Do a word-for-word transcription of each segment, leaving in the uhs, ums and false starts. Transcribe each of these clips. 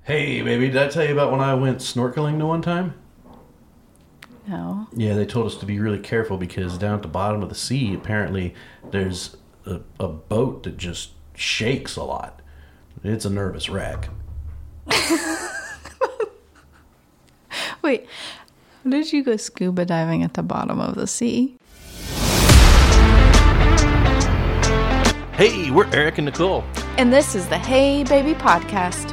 Hey, baby, did I tell you about when I went snorkeling the one time? No. Yeah, they told us to be really careful because down at the bottom of the sea, apparently, there's a, a boat that just shakes a lot. It's a nervous wreck. Wait, how did you go scuba diving at the bottom of the sea? Hey, we're Eric and Nicole. And this is the Hey Baby Podcast.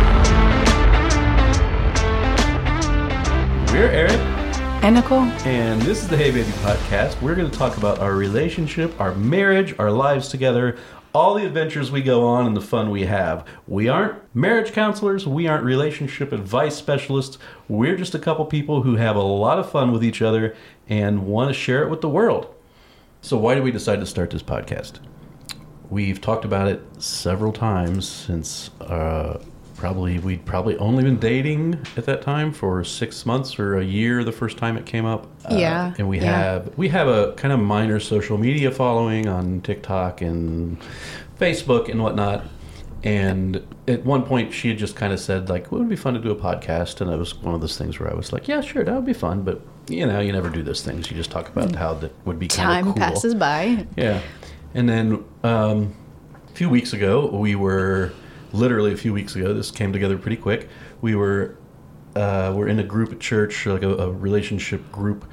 We're Eric. And Nicole. And this is the Hey Baby Podcast. We're going to talk about our relationship, our marriage, our lives together, all the adventures we go on and the fun we have. We aren't marriage counselors. We aren't relationship advice specialists. We're just a couple people who have a lot of fun with each other and want to share it with the world. So why did we decide to start this podcast? We've talked about it several times since uh, probably we'd probably only been dating at that time for six months or a year the first time it came up. Yeah. Uh, and we yeah. have we have a kind of minor social media following on TikTok and Facebook and whatnot. And at one point she had just kind of said, like, well, it would be fun to do a podcast. And it was one of those things where I was like, yeah, sure, that would be fun. But, you know, you never do those things. You just talk about how that would be kind of cool. Time passes by. Yeah. And then um, a few weeks ago, we were, literally a few weeks ago, this came together pretty quick. We were uh, we're in a group at church, like a, a relationship group.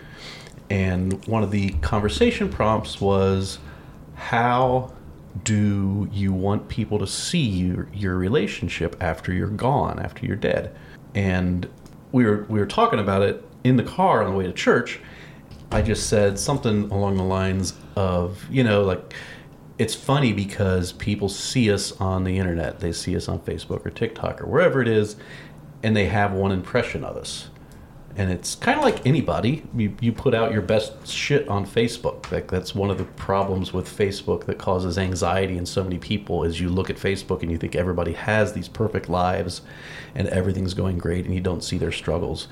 And one of the conversation prompts was, how do you want people to see your, your relationship after you're gone, after you're dead? And we were we were talking about it in the car on the way to church. I just said something along the lines of, you know, like, it's funny because people see us on the internet. They see us on Facebook or TikTok or wherever it is, and they have one impression of us. And it's kind of like anybody. You, you put out your best shit on Facebook. Like, that's one of the problems with Facebook that causes anxiety in so many people is you look at Facebook and you think everybody has these perfect lives and everything's going great and you don't see their struggles.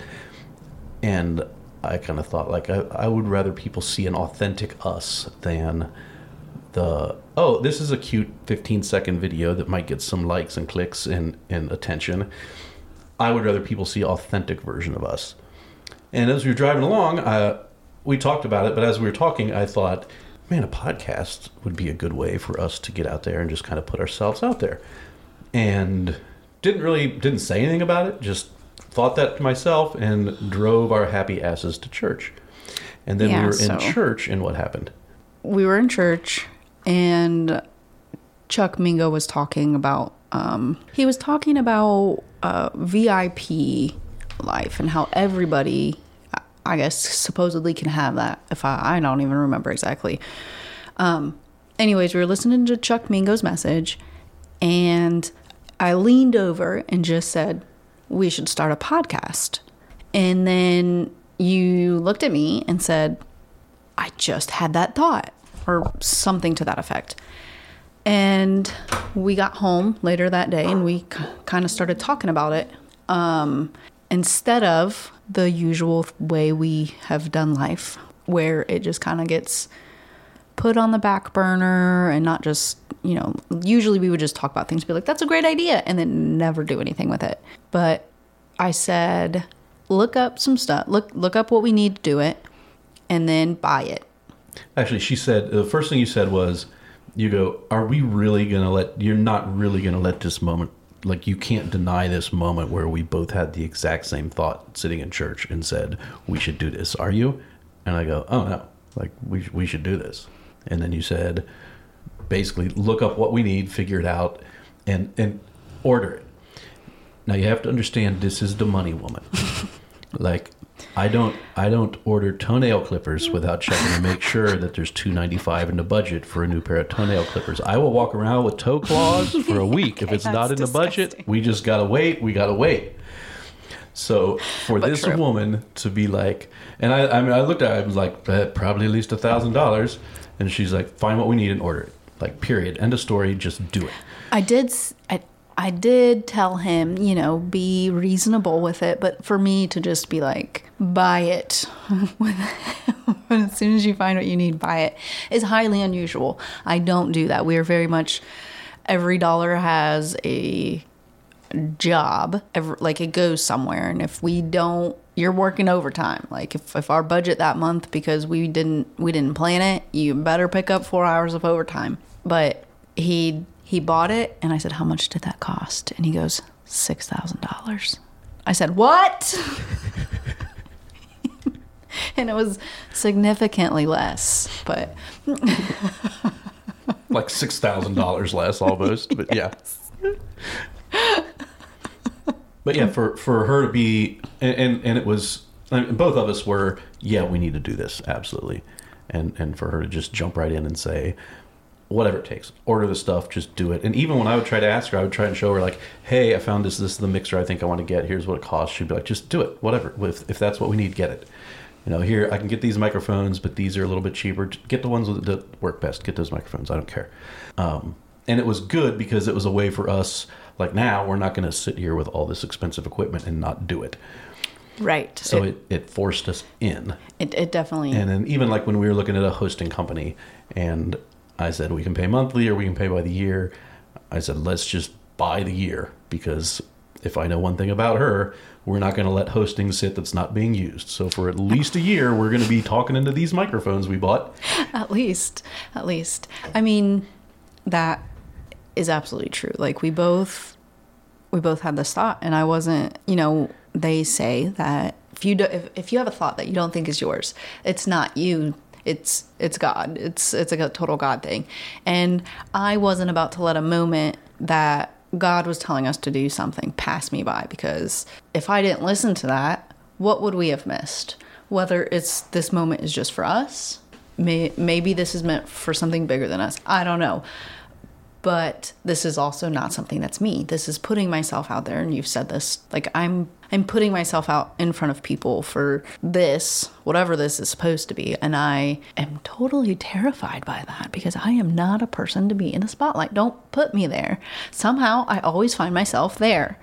And I kind of thought, like, I, I would rather people see an authentic us than the, oh, this is a cute fifteen second video that might get some likes and clicks and, and attention. I would rather people see an authentic version of us. And as we were driving along, uh, we talked about it, but as we were talking, I thought, man, a podcast would be a good way for us to get out there and just kind of put ourselves out there. And didn't really, didn't say anything about it, just thought that to myself and drove our happy asses to church. And then yeah, we were so in church, and what happened? We were in church, and Chuck Mingo was talking about, um, he was talking about uh, V I P life and how everybody, I guess, supposedly can have that. If I, I don't even remember exactly. Um, anyways, we were listening to Chuck Mingo's message, and I leaned over and just said, we should start a podcast. And then you looked at me and said, I just had that thought, or something to that effect. And we got home later that day and we k- kind of started talking about it. Um, instead of the usual way we have done life, where it just kind of gets put on the back burner and not just, you know, usually we would just talk about things, be like, that's a great idea, and then never do anything with it. But I said, look up some stuff, look look up what we need to do it, and then buy it. Actually, she said, the first thing you said was, you go, are we really going to let, you're not really going to let this moment, like, you can't deny this moment where we both had the exact same thought sitting in church and said, we should do this, are you? And I go, oh no, like, we we should do this. And then you said, basically, look up what we need, figure it out, and, and order it. Now, you have to understand, this is the money woman. Like, I don't I don't order toenail clippers without checking to make sure that there's two dollars and ninety-five cents in the budget for a new pair of toenail clippers. I will walk around with toe claws for a week. Okay, if it's not in disgusting. The budget, we just got to wait. We got to wait. So for but this true. woman to be like, and I I mean, I looked at it, I was like, eh, probably at least one thousand dollars. And she's like, find what we need and order it. Like, period. End of story. Just do it. I did... I, I did tell him, you know, be reasonable with it. But for me to just be like, buy it. As soon as you find what you need, buy it, is highly unusual. I don't do that. We are very much, every dollar has a job, ever, like it goes somewhere. And if we don't, you're working overtime. Like if, if our budget that month, because we didn't we didn't plan it, you better pick up four hours of overtime. But he he bought it, and I said, how much did that cost? And he goes, six thousand dollars. I said, what? And it was significantly less, but like six thousand dollars less almost. But yes. Yeah. But yeah, for, for her to be, and, and, and it was, I mean, both of us were, yeah, we need to do this, absolutely. And and for her to just jump right in and say, whatever it takes, order the stuff, just do it. And even when I would try to ask her, I would try and show her like, hey, I found this, this is the mixer I think I want to get. Here's what it costs. She'd be like, just do it, whatever. If, if that's what we need, get it. You know, here, I can get these microphones, but these are a little bit cheaper. Get the ones that work best. Get those microphones. I don't care. Um, and it was good because it was a way for us, like now, we're not going to sit here with all this expensive equipment and not do it. Right. So it, it, it forced us in. It, it definitely. And then even like when we were looking at a hosting company and I said, we can pay monthly or we can pay by the year. I said, let's just buy the year, because if I know one thing about her, we're not going to let hosting sit that's not being used. So for at least a year, we're going to be talking into these microphones we bought. At least, at least. I mean, that is absolutely true. Like we both, we both had this thought, and I wasn't, you know, they say that if you do, if, if you have a thought that you don't think is yours, it's not you. It's it's God. It's it's like a total God thing. And I wasn't about to let a moment that God was telling us to do something pass me by, because if I didn't listen to that, what would we have missed? Whether it's this moment is just for us, may, maybe this is meant for something bigger than us. I don't know. But this is also not something that's me. This is putting myself out there. And you've said this, like I'm I'm putting myself out in front of people for this, whatever this is supposed to be. And I am totally terrified by that, because I am not a person to be in the spotlight. Don't put me there. Somehow I always find myself there.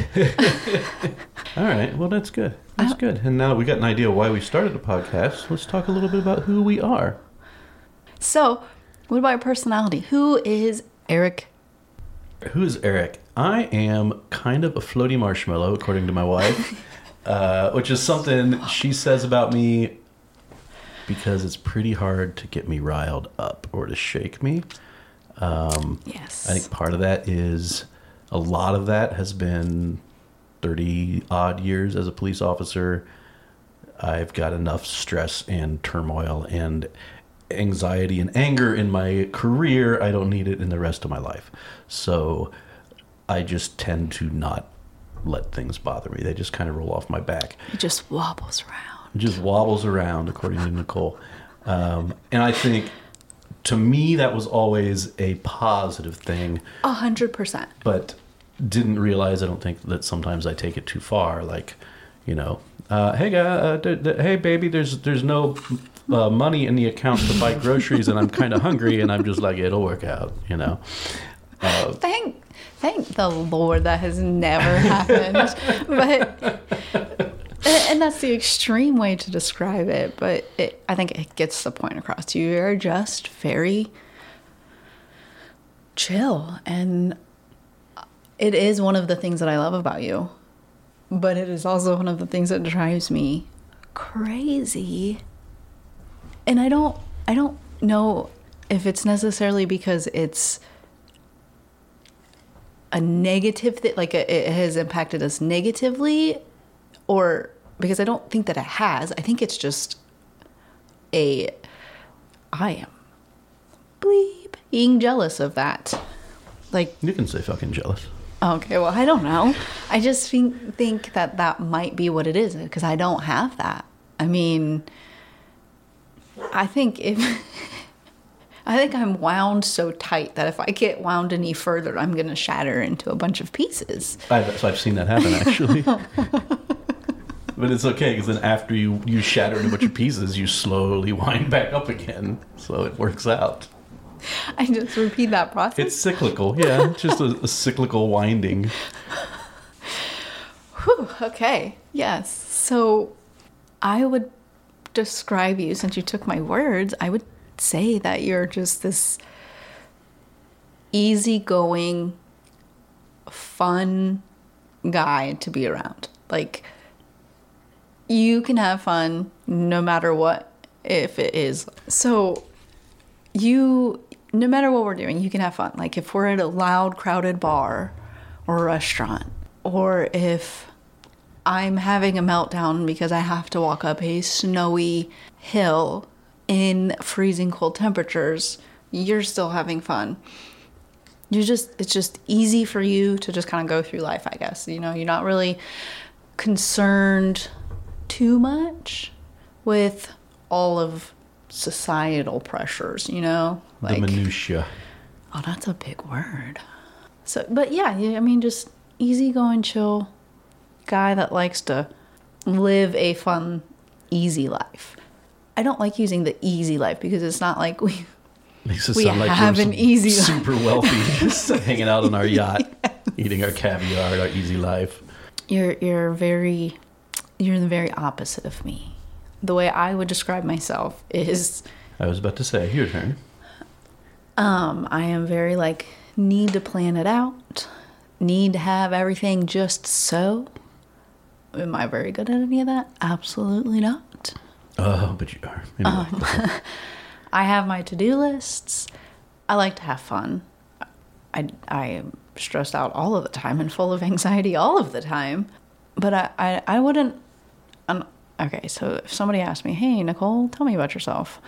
All right. Well, that's good. That's good. And now we got an idea why we started the podcast. Let's talk a little bit about who we are. So, what about your personality? Who is Eric? Who is Eric? I am kind of a floaty marshmallow, according to my wife, uh, which is something she says about me because it's pretty hard to get me riled up or to shake me. Um, yes. I think part of that is a lot of that has been thirty odd years as a police officer. I've got enough stress and turmoil and anxiety and anger in my career. I don't need it in the rest of my life. So I just tend to not let things bother me. They just kind of roll off my back. It just wobbles around. It just wobbles around, according to Nicole. Um, and I think, to me, that was always a positive thing. A hundred percent. But didn't realize, I don't think, that sometimes I take it too far. Like, you know, uh, hey, guy, uh, d- d- hey, baby, there's there's no uh, money in the account to buy groceries, and I'm kind of hungry, and I'm just like, it'll work out, you know. Uh, thank, thank the Lord that has never happened. But and that's the extreme way to describe it. But it, I think it gets the point across. You are just very chill, and it is one of the things that I love about you. But it is also one of the things that drives me crazy. And I don't, I don't know if it's necessarily because it's a negative thing, like it has impacted us negatively, or because I don't think that it has. I think it's just a, I am bleep being jealous of that. Like, you can say fucking jealous. Okay, well, I don't know. I just think, think that that might be what it is, because I don't have that. I mean, I think if I think I'm wound so tight that if I get wound any further, I'm going to shatter into a bunch of pieces. I've, so I've seen that happen, actually. But it's okay, because then after you, you shatter into a bunch of pieces, you slowly wind back up again. So it works out. I just repeat that process. It's cyclical, yeah. Just a, a cyclical winding. Whew, okay, yes. So I would describe you, since you took my words, I would say that you're just this easygoing, fun, guy to be around. Like, you can have fun no matter what, if it is. So, you, no matter what we're doing, you can have fun. Like, if we're at a loud, crowded bar or a restaurant, or if I'm having a meltdown because I have to walk up a snowy hill in freezing cold temperatures, you're still having fun. You just, it's just easy for you to just kind of go through life, I guess. You know, you're not really concerned too much with all of societal pressures, you know? Like, the minutia. Oh, that's a big word. So, but yeah, I mean, just easygoing, chill guy that likes to live a fun, easy life. I don't like using the easy life because it's not like we Makes it we sound like have we're an easy super life. wealthy, just hanging out on our yacht, yes. Eating our caviar, our easy life. You're you're very you're the very opposite of me. The way I would describe myself is, I was about to say, your turn. Um, I am very like need to plan it out, need to have everything just so. Am I very good at any of that? Absolutely not. Oh, but you are. Anyway, um, I have my to-do lists. I like to have fun. I, I am stressed out all of the time and full of anxiety all of the time. But I, I, I wouldn't... Um, okay, so if somebody asked me, hey, Nicole, tell me about yourself.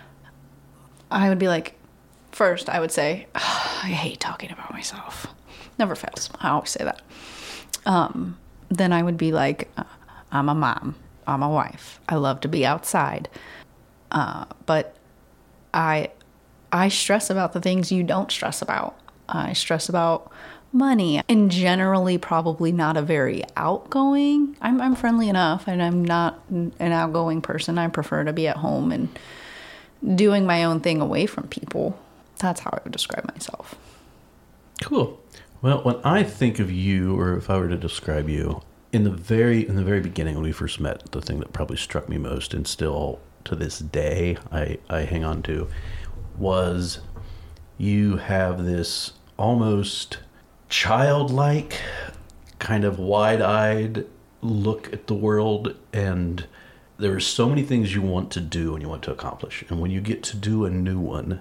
I would be like, first, I would say, oh, I hate talking about myself. Never fails. I always say that. Um, then I would be like, uh, I'm a mom. I'm a wife. I love to be outside. Uh, but I I stress about the things you don't stress about. I stress about money. And generally probably not a very outgoing. I'm, I'm friendly enough, and I'm not an outgoing person. I prefer to be at home and doing my own thing away from people. That's how I would describe myself. Cool. Well, when I think of you, or if I were to describe you, in the very in the very beginning when we first met, the thing that probably struck me most, and still to this day I, I hang on to, was you have this almost childlike, kind of wide-eyed look at the world, and there are so many things you want to do and you want to accomplish. And when you get to do a new one,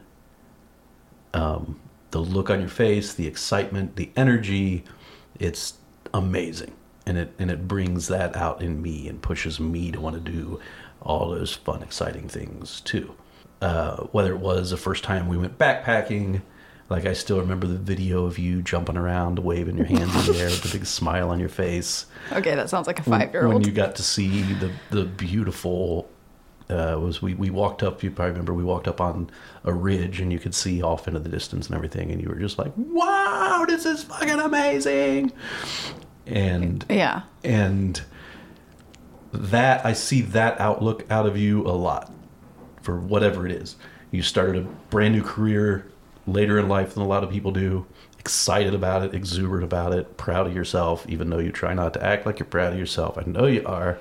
um, the look on your face, the excitement, the energy, it's amazing. And it and it brings that out in me and pushes me to want to do all those fun, exciting things too. Uh, whether it was the first time we went backpacking, like I still remember the video of you jumping around, waving your hands in the air with a big smile on your face. Okay, that sounds like a five-year-old. When you got to see the the beautiful, uh, was we, we walked up, you probably remember, we walked up on a ridge and you could see off into the distance and everything, and you were just like, wow, this is fucking amazing. And yeah, and that I see that outlook out of you a lot for whatever it is. You started a brand new career later in life than a lot of people do, excited about it, exuberant about it, proud of yourself, even though you try not to act like you're proud of yourself. I know you are.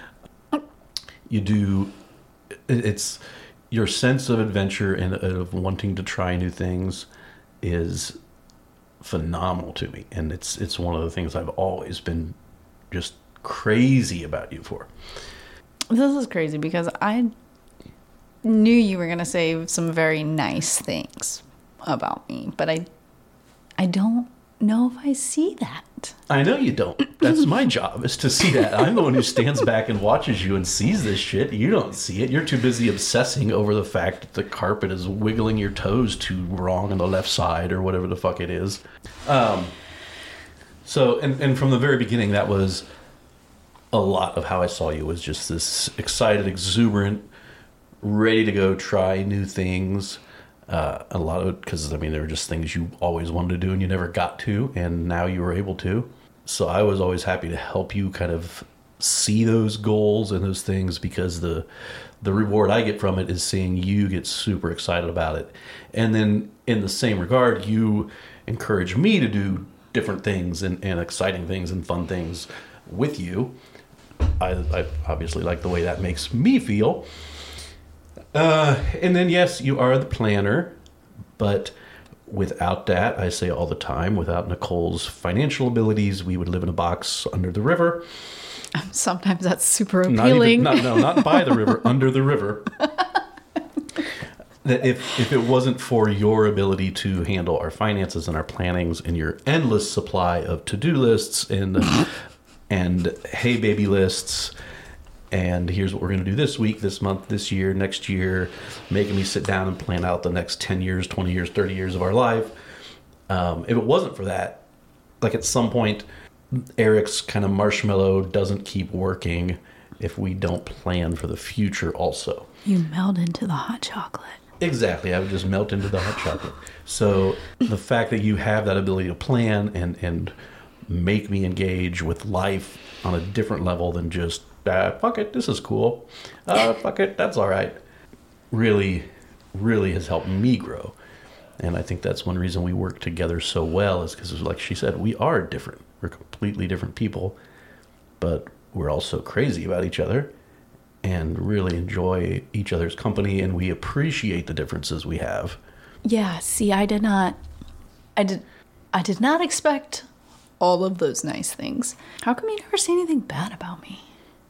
You do. It's your sense of adventure and of wanting to try new things is phenomenal to me, and it's it's one of the things I've always been just crazy about you for. This is crazy because I knew you were going to say some very nice things about me, but I I don't know if I see that. I know you don't. That's my job, is to see that. I'm the one who stands back and watches you and sees this shit. You don't see it. You're too busy obsessing over the fact that the carpet is wiggling your toes too wrong on the left side or whatever the fuck it is. Um, so, and, and from the very beginning, that was a lot of how I saw you, was just this excited, exuberant, ready to go try new things. Uh, a lot of it, because I mean, there were just things you always wanted to do and you never got to, and now you were able to. So I was always happy to help you kind of see those goals and those things, because the the reward I get from it is seeing you get super excited about it. And then in the same regard, you encourage me to do different things and, and exciting things and fun things with you. I, I obviously like the way that makes me feel. Uh, and then, yes, you are the planner, but Without that, I say all the time, without Nicole's financial abilities, we would live in a box under the river. Sometimes that's super Not appealing. even, not, no, not by the river, under the river. That if, if it wasn't for your ability to handle our finances and our plannings and your endless supply of to-do lists and and hey baby lists and here's what we're going to do this week, this month, this year, next year, making me sit down and plan out the next ten years, twenty years, thirty years of our life. Um, if it wasn't for that, like at some point, Eric's kind of marshmallow doesn't keep working if we don't plan for the future also. You melt into the hot chocolate. Exactly. I would just melt into the hot chocolate. So the fact that you have that ability to plan and, and make me engage with life on a different level than just, uh, fuck it, this is cool. Uh, fuck it, that's all right. Really, really has helped me grow. And I think that's one reason we work together so well is because, like she said, we are different. We're completely different people, but we're also crazy about each other and really enjoy each other's company, and we appreciate the differences we have. Yeah, see, I did not I did I did not expect all of those nice things. How come you never say anything bad about me?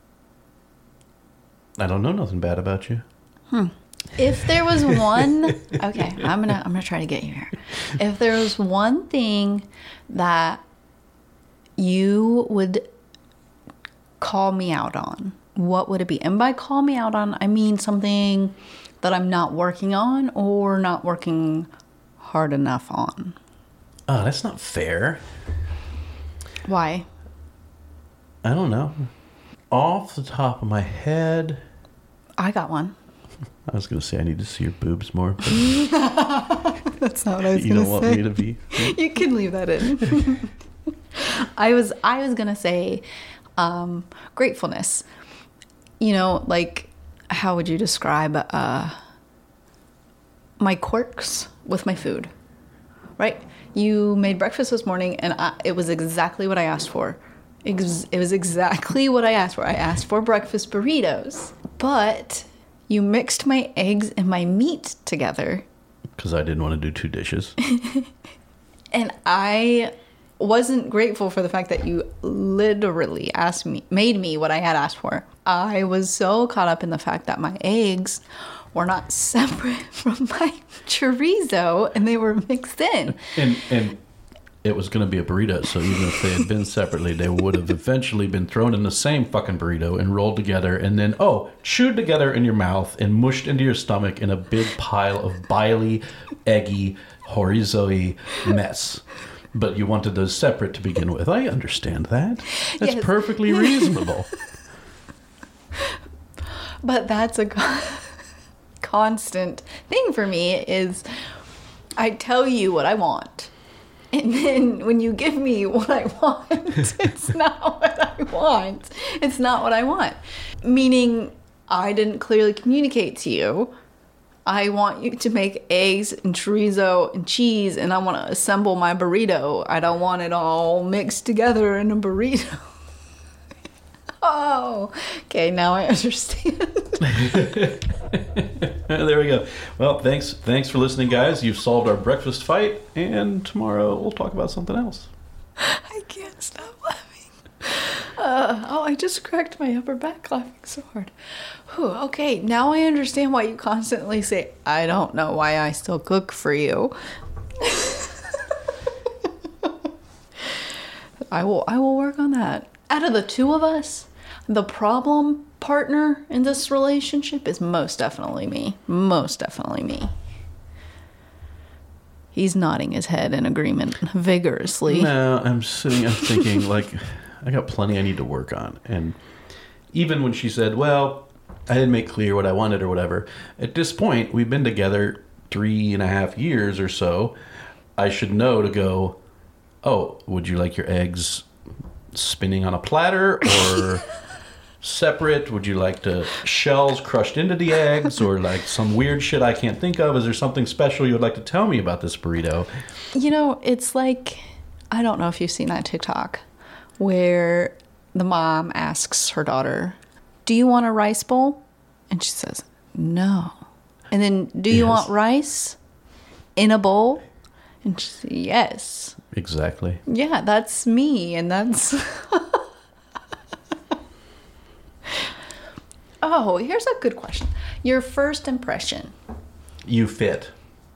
I don't know nothing bad about you. Hmm. If there was one okay, I'm gonna I'm gonna try to get you here. If there was one thing that you would call me out on, what would it be? And by call me out on, I mean something that I'm not working on or not working hard enough on. Oh, that's not fair. Why? I don't know. Off the top of my head, I got one. I was going to say I need to see your boobs more. But That's not what I was you going don't to want say. me to be. You can leave that in. I was I was going to say um, gratefulness. You know, like, how would you describe uh, my quirks with my food, right? You made breakfast this morning, and I, it was exactly what I asked for. Ex- it was exactly what I asked for. I asked for breakfast burritos, but you mixed my eggs and my meat together. Because I didn't want to do two dishes. And I wasn't grateful for the fact that you literally asked me, made me what I had asked for. I was so caught up in the fact that my eggs were not separate from my chorizo and they were mixed in. And and it was going to be a burrito, so even if they had been separately, they would have eventually been thrown in the same fucking burrito and rolled together and then, oh, chewed together in your mouth and mushed into your stomach in a big pile of biley, eggy, chorizo-y mess. But you wanted those separate to begin with. I understand that. That's Yes. perfectly reasonable. But that's a con- constant thing for me is I tell you what I want. And then when you give me what I want, it's not what I want. It's not what I want. Meaning I didn't clearly communicate to you. I want you to make eggs and chorizo and cheese, and I want to assemble my burrito. I don't want it all mixed together in a burrito. Oh, okay, now I understand. There we go. Well, thanks thanks for listening, guys. You've solved our breakfast fight, and tomorrow we'll talk about something else. I can't stop laughing. Uh, oh, I just cracked my upper back laughing so hard. Whew, okay, now I understand why you constantly say, I don't know why I still cook for you. I will I will work on that. Out of the two of us, the problem partner in this relationship is most definitely me. Most definitely me. He's nodding his head in agreement vigorously. No, I'm sitting, I'm thinking, like, I got plenty I need to work on. And even when she said, well, I didn't make clear what I wanted or whatever, at this point, we've been together three and a half years or so. I should know to go, oh, would you like your eggs spinning on a platter or separate? Would you like the shells crushed into the eggs or like some weird shit I can't think of? Is there something special you would like to tell me about this burrito? You know, it's like, I don't know if you've seen that TikTok where the mom asks her daughter, do you want a rice bowl? And she says, no. And then, do you Yes. want rice in a bowl? And she said, yes. Exactly. Yeah, that's me. And that's... Oh, here's a good question. Your first impression. You fit.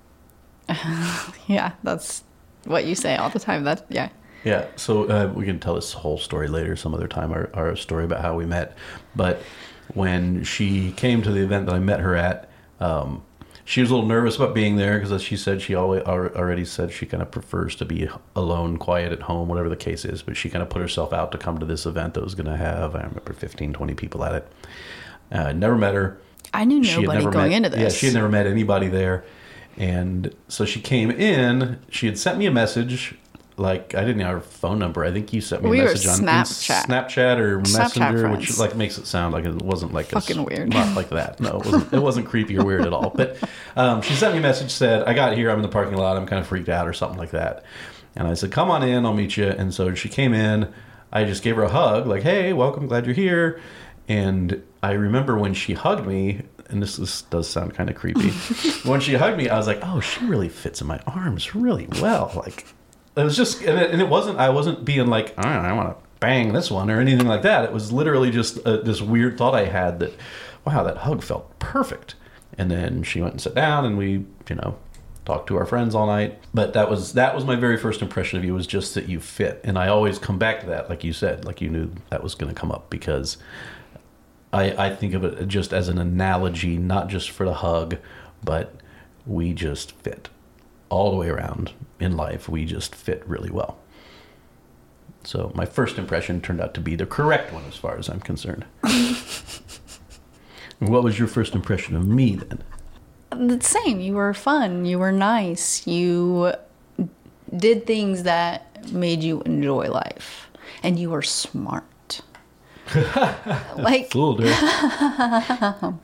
Yeah, that's what you say all the time. That yeah. Yeah, so uh, we can tell this whole story later some other time, our, our story about how we met. But when she came to the event that I met her at, um, she was a little nervous about being there because, as she said, she always, already said she kind of prefers to be alone, quiet at home, whatever the case is. But she kind of put herself out to come to this event that was going to have, I remember, fifteen, twenty people at it. Uh, never met her. I knew nobody going met, into this. Yeah, she had never met anybody there. And so she came in. She had sent me a message. Like, I didn't have her phone number. I think you sent me we a message were on Snapchat. Snapchat or Snapchat Messenger, friends. which like makes it sound like it wasn't like fucking a, weird. Not like that. No, it wasn't, it wasn't creepy or weird at all. But um, she sent me a message, said, I got here. I'm in the parking lot. I'm kind of freaked out or something like that. And I said, come on in. I'll meet you. And so she came in. I just gave her a hug. Like, hey, welcome. Glad you're here. And I remember when she hugged me, and this, this does sound kind of creepy. When she hugged me, I was like, oh, she really fits in my arms really well. Like, it was just, and it, and it wasn't, I wasn't being like, I, I want to bang this one or anything like that. It was literally just a, this weird thought I had that, wow, that hug felt perfect. And then she went and sat down and we, you know, talked to our friends all night. But that was, that was my very first impression of you, was just that you fit. And I always come back to that, like you said, like you knew that was going to come up, because I, I think of it just as an analogy, not just for the hug, but we just fit all the way around in life. We just fit really well. So my first impression turned out to be the correct one as far as I'm concerned. What was your first impression of me then? The same. You were fun. You were nice. You did things that made you enjoy life. And you were smart. Like, Fooled her.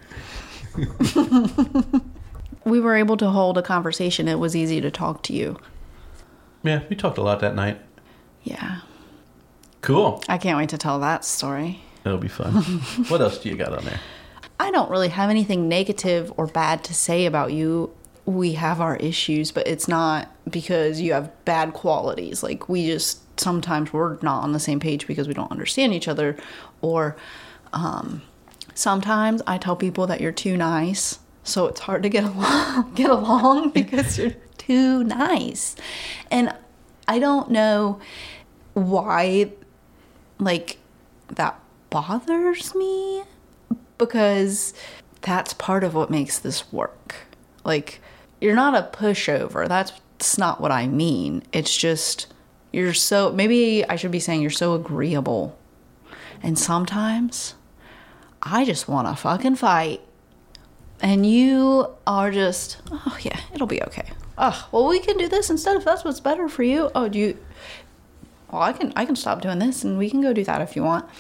we were able to hold a conversation. It was easy to talk to you. Yeah, we talked a lot that night. Yeah. Cool. I can't wait to tell that story. That'll be fun. What else do you got on there? I don't really have anything negative or bad to say about you. We have our issues, but it's not because you have bad qualities. Like, we just, sometimes we're not on the same page because we don't understand each other. Or um, sometimes I tell people that you're too nice, so it's hard to get along, get along because you're too nice. And I don't know why, like, that bothers me, because that's part of what makes this work. Like, you're not a pushover. That's, that's not what I mean. It's just, you're so, maybe I should be saying you're so agreeable. And sometimes I just want to fucking fight. And you are just, oh yeah, it'll be okay. Oh, well, we can do this instead if that's what's better for you. Oh, do you, well, I can, I can stop doing this and we can go do that if you want.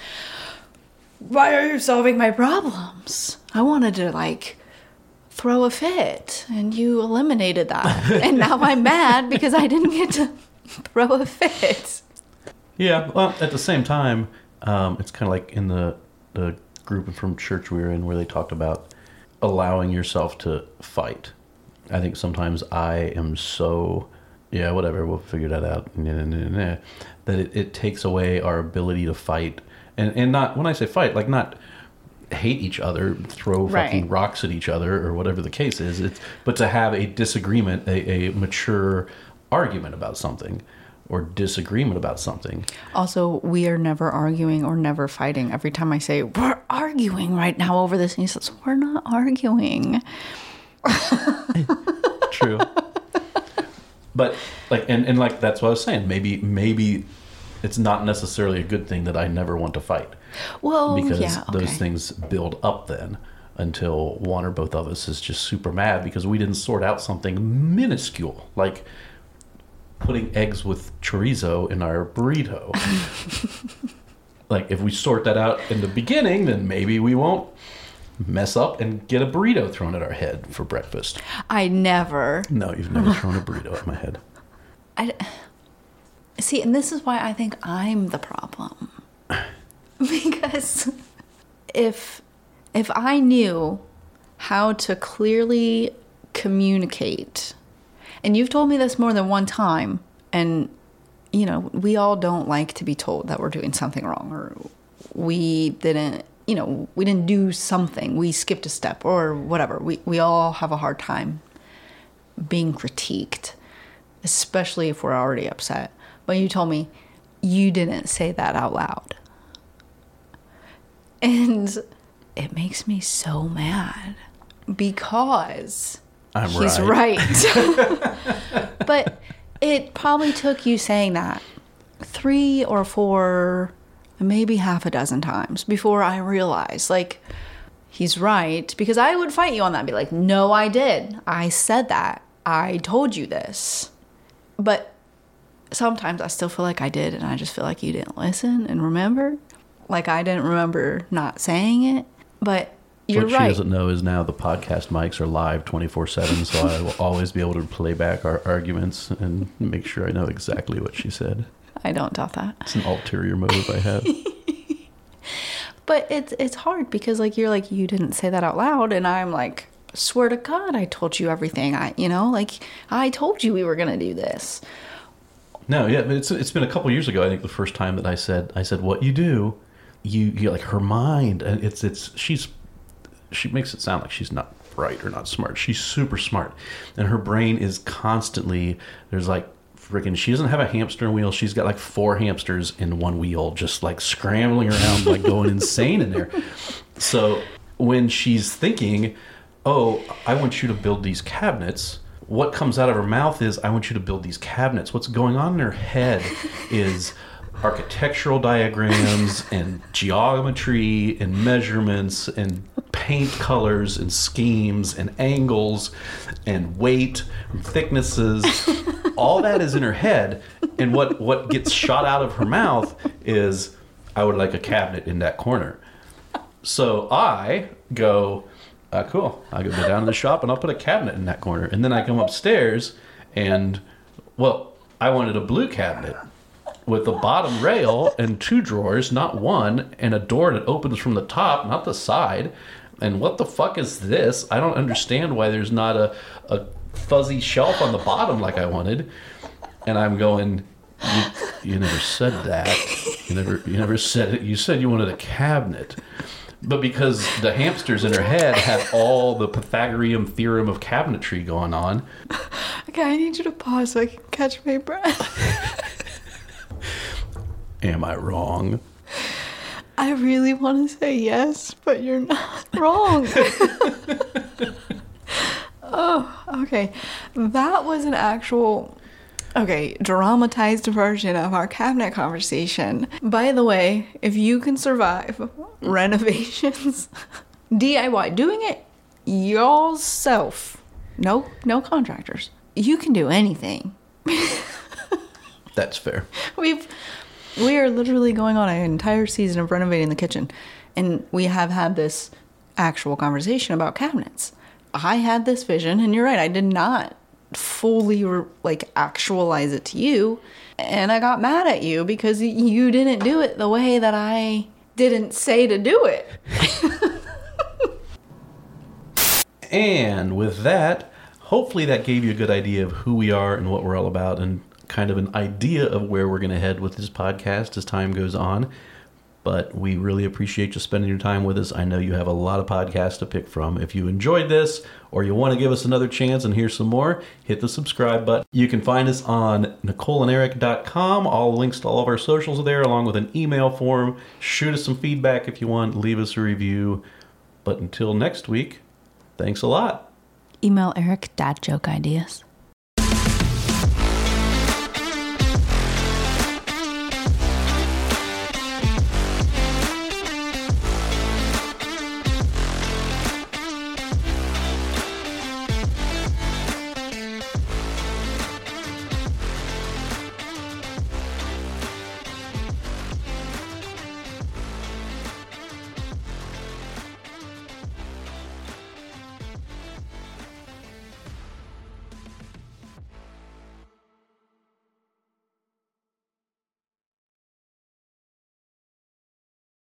Why are you solving my problems? I wanted to, like, throw a fit, and you eliminated that. And now I'm mad because I didn't get to throw a fit. Yeah, well, at the same time, um, it's kind of like in the, the group from church we were in where they talked about allowing yourself to fight. I think sometimes I am so, yeah, whatever, we'll figure that out, nah, nah, nah, nah, that it, it takes away our ability to fight. And and not, when I say fight, like not hate each other, throw fucking Right. rocks at each other or whatever the case is, it's, but to have a disagreement, a, a mature argument about something or disagreement about something. Also, we are never arguing or never fighting. Every time I say, we're arguing right now over this, and he says, we're not arguing. True. But like, and, and like, that's what I was saying. Maybe, maybe it's not necessarily a good thing that I never want to fight. Well, Because yeah, okay. those things build up then until one or both of us is just super mad because we didn't sort out something minuscule, like putting eggs with chorizo in our burrito. Like, if we sort that out in the beginning, then maybe we won't mess up and get a burrito thrown at our head for breakfast. I never. No, you've never thrown a burrito at my head. I, see, and this is why I think I'm the problem. Because if if I knew how to clearly communicate And you've told me this more than one time. And, you know, we all don't like to be told that we're doing something wrong, or we didn't, you know, we didn't do something. We skipped a step or whatever. We, we all have a hard time being critiqued, especially if we're already upset. But you told me you didn't say that out loud. And it makes me so mad because I'm he's right. right. But it probably took you saying that three or four, maybe half a dozen times before I realized, like, he's right. Because I would fight you on that and be like, no, I did. I said that. I told you this. But sometimes I still feel like I did, and I just feel like you didn't listen and remember. Like I didn't remember not saying it. But you're what right. What she doesn't know is now the podcast mics are live twenty-four seven, so I will always be able to play back our arguments and make sure I know exactly what she said. I don't doubt that. It's an ulterior motive I have. But it's it's hard because, like, you're like, you didn't say that out loud, and I'm like, swear to God, I told you everything. I, you know, like, I told you we were gonna do this. No, yeah, it's it's been a couple years ago. I think the first time that I said I said what you do, you you like her mind, and it's it's she's she makes it sound like she's not bright or not smart. She's super smart, and her brain is constantly there's like freaking. She doesn't have a hamster wheel. She's got like four hamsters in one wheel, just like scrambling around, like going insane in there. So when she's thinking, "Oh, I want you to build these cabinets," what comes out of her mouth is, "I want you to build these cabinets." What's going on in her head is architectural diagrams and geometry and measurements and paint colors and schemes and angles and weight and thicknesses. All that is in her head. And what, what gets shot out of her mouth is, "I would like a cabinet in that corner." So I go, Uh, cool. I'll go down to the shop and I'll put a cabinet in that corner. And then I come upstairs and, well, I wanted a blue cabinet with a bottom rail and two drawers, not one, and a door that opens from the top, not the side. And what the fuck is this? I don't understand why there's not a, a fuzzy shelf on the bottom like I wanted. And I'm going, you, you never said that. You never, you never said it. You said you wanted a cabinet. But because the hamsters in her head have all the Pythagorean theorem of cabinetry going on. Okay, I need you to pause so I can catch my breath. Am I wrong? I really want to say yes, but you're not wrong. Oh, okay. That was an actual... Okay, dramatized version of our cabinet conversation. By the way, if you can survive renovations, D I Y, doing it yourself, no, no contractors, you can do anything. That's fair. We've, we are literally going on an entire season of renovating the kitchen, and we have had this actual conversation about cabinets. I had this vision, and you're right, I did not fully like actualize it to you, and I got mad at you because you didn't do it the way that I didn't say to do it. And with that, hopefully that gave you a good idea of who we are and what we're all about, and kind of an idea of where we're going to head with this podcast as time goes on. But we really appreciate you spending your time with us. I know you have a lot of podcasts to pick from. If you enjoyed this, or you want to give us another chance and hear some more, hit the subscribe button. You can find us on Nicole and Eric dot com. All links to all of our socials are there, along with an email form. Shoot us some feedback if you want. Leave us a review. But until next week, thanks a lot. Email Eric dad joke ideas.